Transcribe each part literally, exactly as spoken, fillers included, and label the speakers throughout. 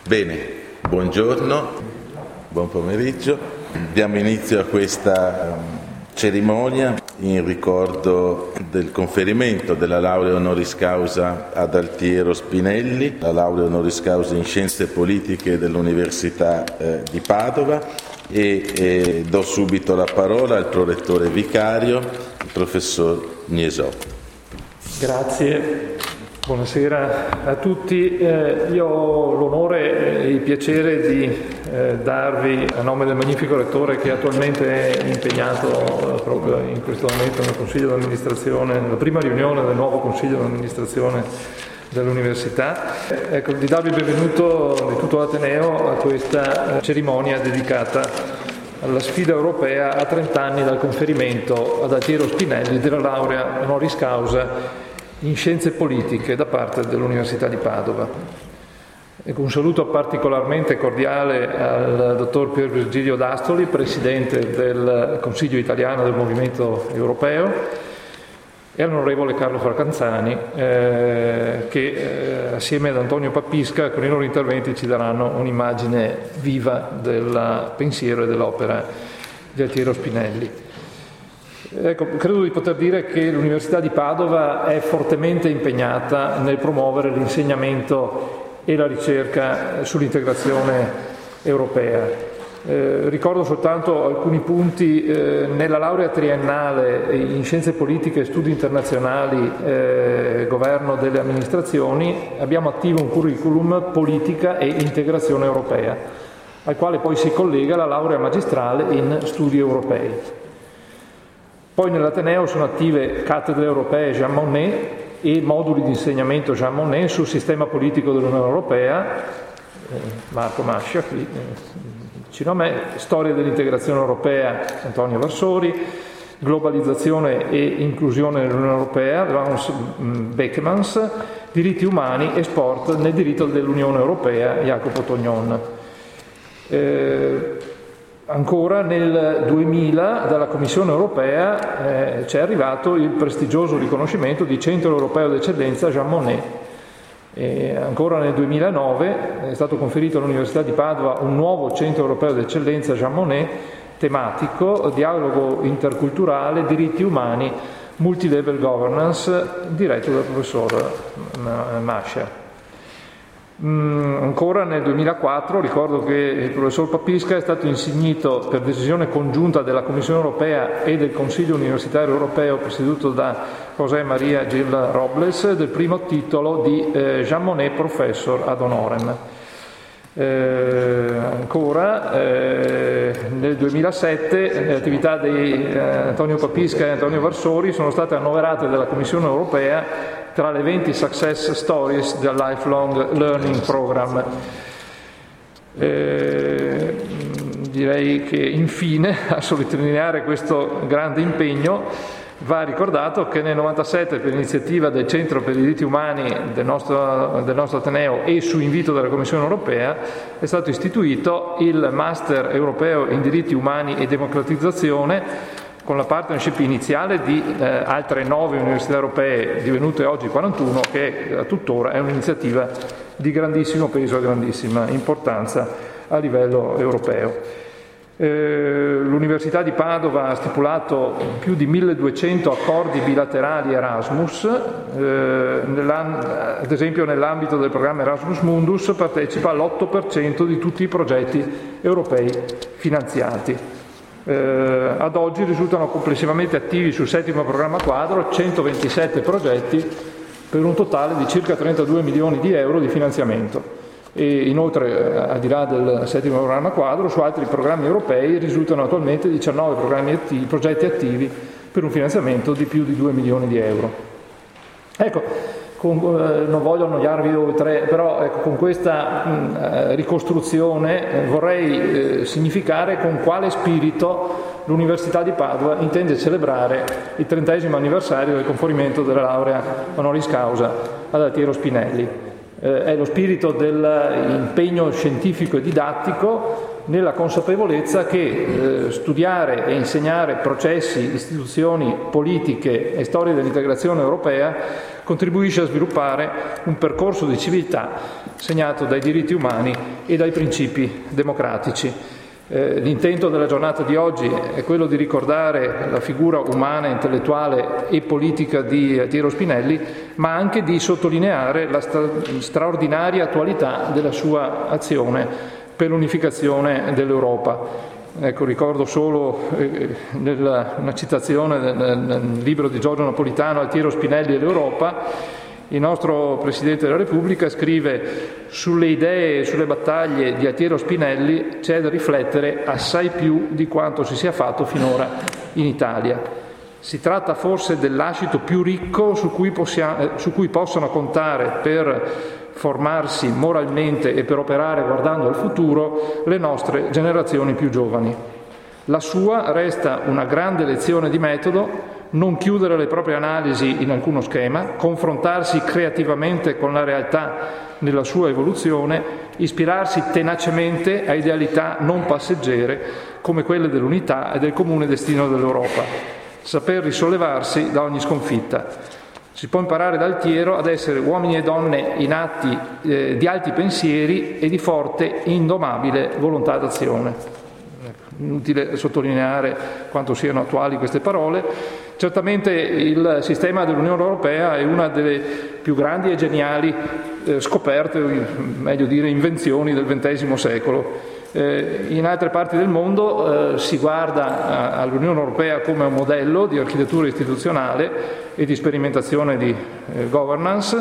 Speaker 1: Bene, buongiorno, buon pomeriggio. Diamo inizio a questa cerimonia in ricordo del conferimento della laurea honoris causa ad Altiero Spinelli, la laurea honoris causa in Scienze Politiche dell'Università eh, di Padova e eh, do subito la parola al prorettore vicario, il professor Gnesò.
Speaker 2: Grazie. Buonasera a tutti, eh, io ho l'onore e il piacere di eh, darvi a nome del magnifico rettore che attualmente è impegnato eh, proprio in questo momento nel Consiglio d'amministrazione, nella prima riunione del nuovo Consiglio d'amministrazione dell'Università, eh, ecco, di darvi il benvenuto di tutto l'Ateneo a questa eh, cerimonia dedicata alla sfida europea a trenta anni dal conferimento ad Altiero Spinelli della laurea honoris causa in Scienze Politiche da parte dell'Università di Padova. Ecco, un saluto particolarmente cordiale al dottor Pier Virgilio D'Astoli, Presidente del Consiglio Italiano del Movimento Europeo, e all'onorevole Carlo Fracanzani, eh, che eh, assieme ad Antonio Papisca con i loro interventi ci daranno un'immagine viva del pensiero e dell'opera di Altiero Spinelli. Ecco, credo di poter dire che l'Università di Padova è fortemente impegnata nel promuovere l'insegnamento e la ricerca sull'integrazione europea. Eh, ricordo soltanto alcuni punti. Eh, nella laurea triennale in Scienze Politiche e Studi Internazionali, eh, Governo delle Amministrazioni, abbiamo attivo un curriculum Politica e Integrazione Europea, al quale poi si collega la laurea magistrale in Studi Europei. Poi nell'Ateneo sono attive cattedre europee Jean Monnet e moduli di insegnamento Jean Monnet sul sistema politico dell'Unione Europea, eh, Marco Mascia qui eh, vicino a me, storia dell'integrazione europea Antonio Varsori, globalizzazione e inclusione nell'Unione Europea Lance Beckmans, diritti umani e sport nel diritto dell'Unione Europea Jacopo Tognon. Eh, Ancora nel duemila dalla Commissione europea eh, ci è arrivato il prestigioso riconoscimento di Centro Europeo d'Eccellenza Jean Monnet. E ancora nel duemilanove è stato conferito all'Università di Padova un nuovo Centro Europeo d'Eccellenza Jean Monnet tematico, dialogo interculturale, diritti umani, multilevel governance, diretto dal professor Mascia. Mm, ancora nel duemilaquattro ricordo che il professor Papisca è stato insignito per decisione congiunta della Commissione europea e del Consiglio universitario europeo presieduto da José María Gil Robles del primo titolo di eh, Jean Monnet Professor ad honorem. Eh, ancora eh, nel duemilasette le attività di eh, Antonio Papisca e Antonio Varsori sono state annoverate dalla Commissione europea tra le venti success stories del Lifelong Learning Program. Eh, direi che infine, a sottolineare questo grande impegno, va ricordato che nel novantasette, per iniziativa del Centro per i diritti umani del nostro, del nostro Ateneo e su invito della Commissione europea, è stato istituito il Master europeo in diritti umani e democratizzazione, con la partnership iniziale di eh, altre nove università europee, divenute oggi quarantuno, che a tuttora è un'iniziativa di grandissimo peso e grandissima importanza a livello europeo. Eh, L'Università di Padova ha stipulato più di milleduecento accordi bilaterali Erasmus, eh, ad esempio nell'ambito del programma Erasmus Mundus partecipa all'otto per cento di tutti i progetti europei finanziati. Eh, ad oggi risultano complessivamente attivi sul settimo programma quadro centoventisette progetti per un totale di circa trentadue milioni di euro di finanziamento. E inoltre, al di là del settimo programma quadro, su altri programmi europei risultano attualmente diciannove programmi attivi, progetti attivi per un finanziamento di più di due milioni di euro. Ecco, con, eh, non voglio annoiarvi oltre, però ecco, con questa mh, ricostruzione eh, vorrei eh, significare con quale spirito l'Università di Padova intende celebrare il trentesimo anniversario del conferimento della laurea honoris causa ad Altiero Spinelli. Eh, è lo spirito dell'impegno scientifico e didattico, nella consapevolezza che eh, studiare e insegnare processi, istituzioni, politiche e storie dell'integrazione europea contribuisce a sviluppare un percorso di civiltà segnato dai diritti umani e dai principi democratici. Eh, l'intento della giornata di oggi è quello di ricordare la figura umana, intellettuale e politica di Altiero Spinelli, ma anche di sottolineare la stra- straordinaria attualità della sua azione per l'unificazione dell'Europa. Ecco, ricordo solo eh, nella, una citazione nel, nel libro di Giorgio Napolitano, Altiero Spinelli e l'Europa. Il nostro Presidente della Repubblica scrive: sulle idee e sulle battaglie di Altiero Spinelli c'è da riflettere assai più di quanto si sia fatto finora in Italia. Si tratta forse del lascito più ricco su cui, possiamo, eh, su cui possono contare per formarsi moralmente e per operare guardando al futuro le nostre generazioni più giovani. La sua resta una grande lezione di metodo: non chiudere le proprie analisi in alcuno schema, confrontarsi creativamente con la realtà nella sua evoluzione, ispirarsi tenacemente a idealità non passeggere come quelle dell'unità e del comune destino dell'Europa, saper risollevarsi da ogni sconfitta. Si può imparare da Altiero ad essere uomini e donne in atti eh, di alti pensieri e di forte e indomabile volontà d'azione. Inutile sottolineare quanto siano attuali queste parole. Certamente il sistema dell'Unione Europea è una delle più grandi e geniali eh, scoperte, meglio dire invenzioni del ventesimo secolo. Eh, in altre parti del mondo eh, si guarda a, all'Unione Europea come un modello di architettura istituzionale e di sperimentazione di eh, governance,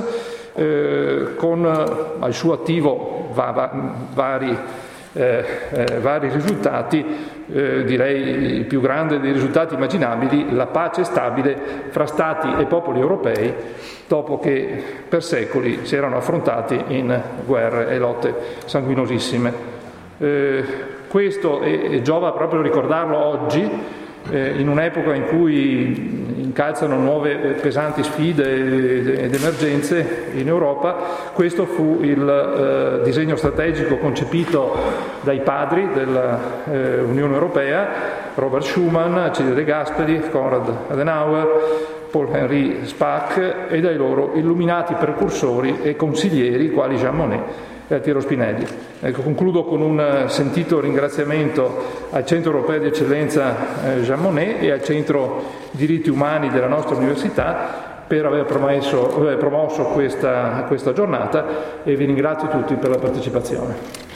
Speaker 2: eh, con eh, al suo attivo va, va, vari Eh, eh, vari risultati, eh, direi il più grande dei risultati immaginabili, la pace stabile fra Stati e popoli europei dopo che per secoli si erano affrontati in guerre e lotte sanguinosissime. Eh, questo, e, e giova proprio ricordarlo oggi, eh, in un'epoca in cui incalzano nuove pesanti sfide ed emergenze in Europa. Questo fu il eh, disegno strategico concepito dai padri dell'Unione eh, Europea, Robert Schuman, Alcide De Gasperi, Konrad Adenauer, Paul-Henri Spaak, e dai loro illuminati precursori e consiglieri quali Jean Monnet e Altiero Spinelli. Ecco, concludo con un sentito ringraziamento al Centro Europeo di Eccellenza eh, Jean Monnet e al Centro Diritti Umani della nostra Università per aver promesso, eh, promosso questa, questa giornata, e vi ringrazio tutti per la partecipazione.